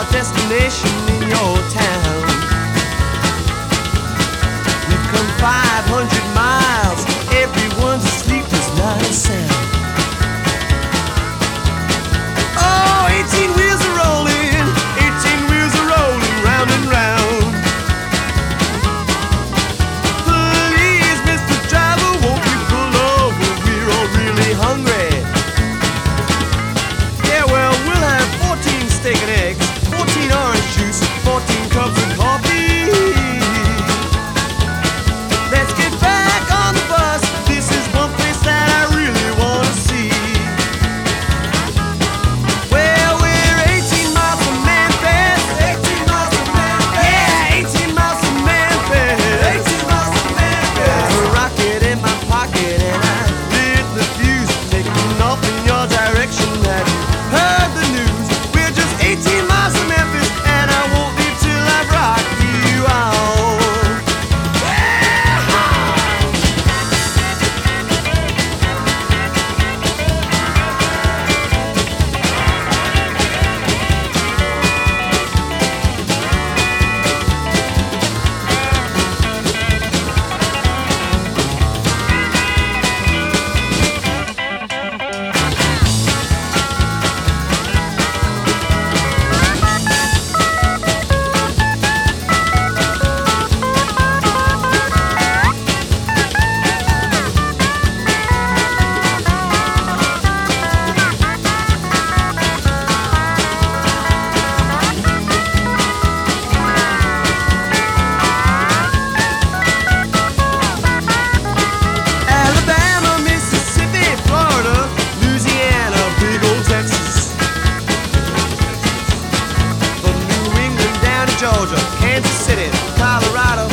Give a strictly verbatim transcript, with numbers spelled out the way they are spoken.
our destination in your town. We've come five hundred miles, everyone's asleep, there's not a sound. Oh, eighteen wheels are rolling, eighteen wheels are rolling round and round. Please, Mister Driver, won't you pull over? We're all really hungry. Yeah, well, we'll have fourteen steak and eggs, fourteen orange juice, fourteen cups of coffee. Let's get back on the bus. This is one place that I really want to see. Well, we're eighteen miles from Memphis. eighteen miles from Memphis. Yeah, eighteen miles from Memphis. eighteen miles from Memphis. There's a rocket in my pocket and I lit the fuse, taking off in your direction. Have you heard the news? We're just eighteen miles from Memphis and I won't leave till I've rocked you out. Alabama, Mississippi, Florida, Louisiana, big old Texas. From New England down to Georgia, Kansas City, Colorado,